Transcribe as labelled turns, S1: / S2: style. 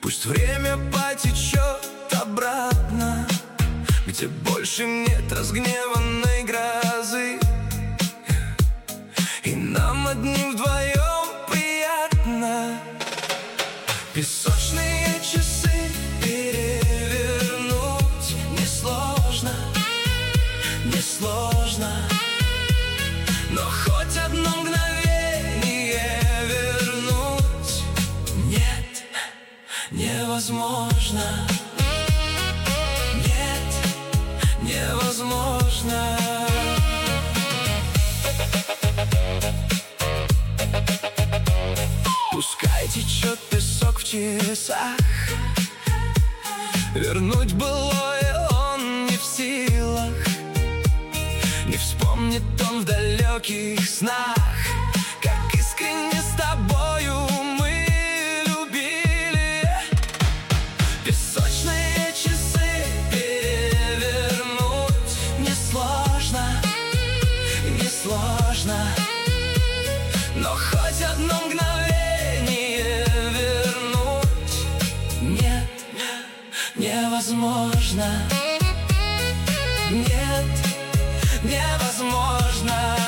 S1: Пусть время потечет обратно, где больше нет разгневанной грозы, и нам одним вдвоем приятно. Песочные часы перевернуть несложно, несложно, но хоть одно мгновение вернуть нет, невозможно. Нет, невозможно. Пускай течет песок в часах, вернуть былое он не в силах. Не вспомнит он в далеких снах, как искренне с тобою мы любили. Песочные часы перевернуть несложно, несложно, но хоть одно мгновение вернуть нет, невозможно. Нет, невозможно.